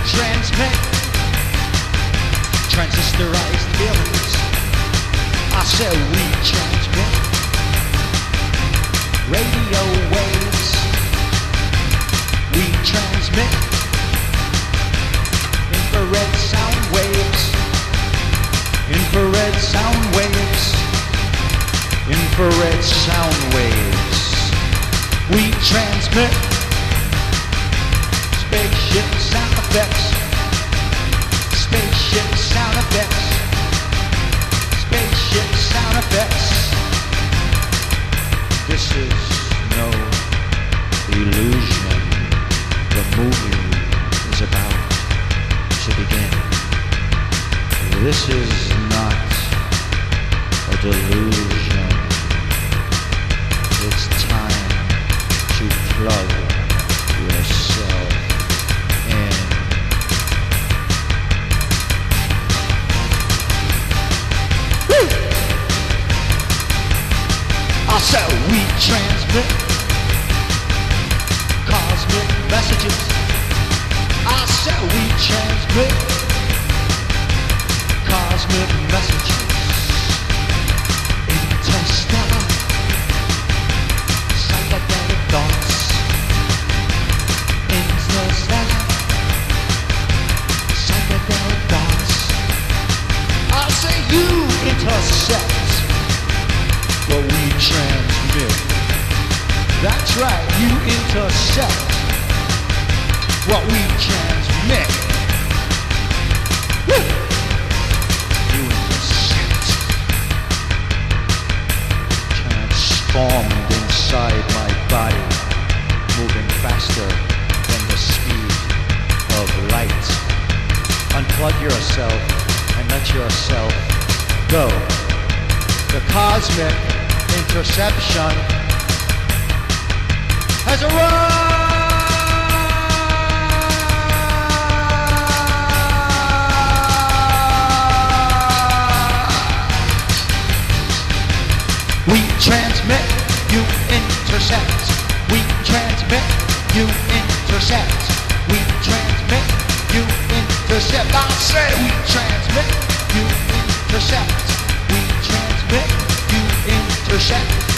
transmit transistorized feelings. I said we transmit radio waves. We transmit infrared sound waves. Infrared sound waves. Infrared sound waves. We transmit spaceship sound effects. Spaceship sound effects. Spaceship sound effects. This is no illusion. The movie is about to begin. This is not a delusion. It's time to plug yourself in. Woo! I said we transmit cosmic messages. I said we transmit cosmic messages. Interstellar psychedelic thoughts. Interstellar psychedelic thoughts. I say you intercept what we transmit. That's right, you intercept what we transmit. Woo! You intercept. Transformed inside my body, moving faster than the speed of light. Unplug yourself and let yourself go. The cosmic interception has arrived. We transmit, you intercept. We transmit, you intercept. We transmit, you intercept. I say we transmit, you intercept. We transmit, you intercept.